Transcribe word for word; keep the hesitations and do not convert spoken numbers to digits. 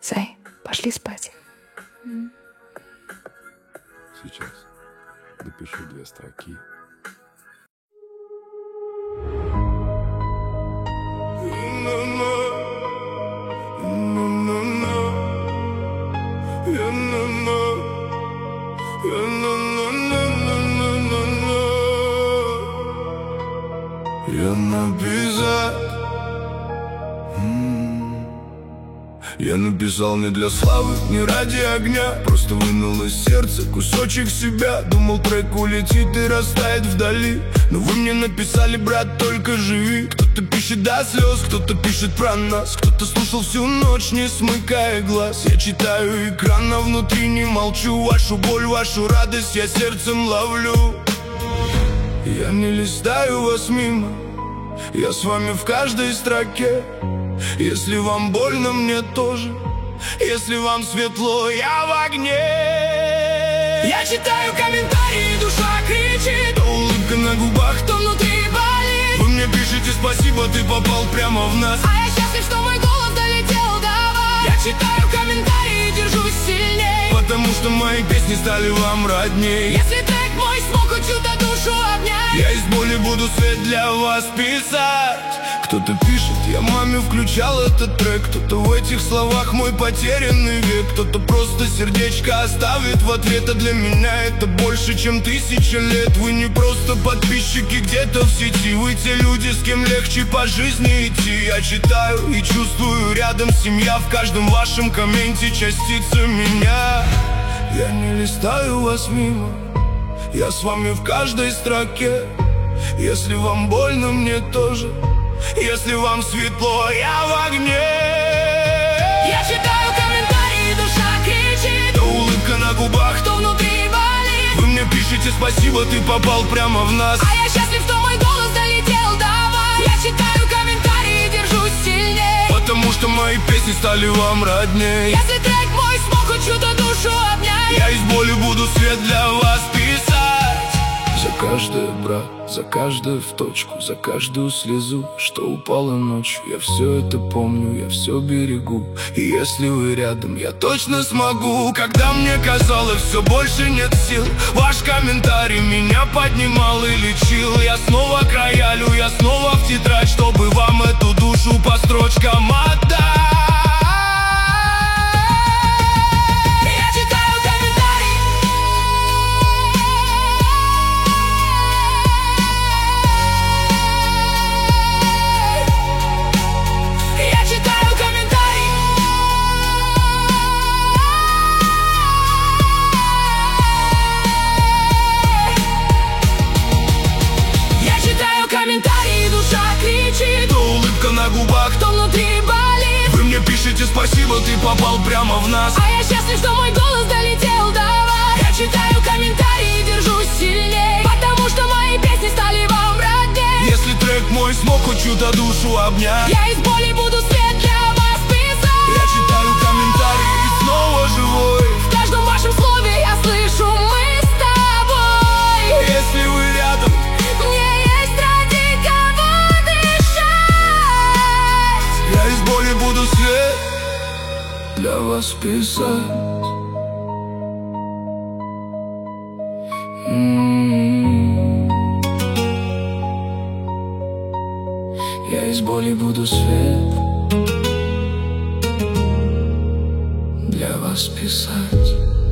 Зай, пошли спать. Сейчас напишу две строки. Я написал, я написал не для славы, не ради огня, просто вынул из сердца кусочек себя. Думал, трек улетит и растает вдали, но вы мне написали, брат, только живи. Кто-то пишет до слез, кто-то пишет про нас, кто-то слушал всю ночь, не смыкая глаз. Я читаю экран, а внутри не молчу. Вашу боль, вашу радость я сердцем ловлю. Я не листаю вас мимо, я с вами в каждой строке. Если вам больно, мне тоже. Если вам светло, я в огне. Я читаю комментарии, душа кричит. То улыбка на губах, то внутри болит. Вы мне пишете спасибо, ты попал прямо в нас. А я счастлив, что мой голос долетел до вас. Я читаю комментарии, держусь сильней, потому что мои песни стали вам родней. Если трек мой смог хоть чью-то душу обнять, я из боли буду свет для вас писать. Кто-то пишет, я маме включал этот трек. Кто-то в этих словах мой потерянный век. Кто-то просто сердечко оставит в ответ. А для меня это больше, чем тысяча лет. Вы не просто подписчики где-то в сети, вы те люди, с кем легче по жизни идти. Я читаю и чувствую рядом семья. В каждом вашем комменте частица меня. Я не листаю вас мимо, я с вами в каждой строке. Если вам больно, мне тоже. Если вам светло, я в огне. Я читаю комментарии, душа кричит. То улыбка на губах, то внутри болит. Вы мне пишете спасибо, ты попал прямо в нас. А я счастлив, что мой голос долетел до вас. Я читаю комментарии, держусь сильней, потому что мои песни стали вам родней. Если трек мой смог хоть чью-то душу обнять, я из боли буду свет для вас писать. За каждое, брат, за каждое в точку, за каждую слезу, что упала ночью. Я все это помню, я все берегу. И если вы рядом, я точно смогу. Когда мне казалось, все больше нет сил, ваш комментарий меня поднимал и лечил. Я снова к роялю, я снова в тетрадь, чтобы вам эту душу по строчкам отдать. Комментарии, душа кричит. То улыбка на губах, то внутри болит. Вы мне пишете спасибо, ты попал прямо в нас. А я счастлив, что мой голос долетел до вас. Я читаю комментарии, держусь сильней, потому что мои песни стали вам родней. Если трек мой смог хоть чью-то душу обнять, я из боли буду свет для вас писать. Я читаю комментарии и снова живой. В каждом вашем слове я слышу мы с тобой. Если вы рядом, я из боли буду свет для вас писать. М-м-м. Я из боли буду свет для вас писать.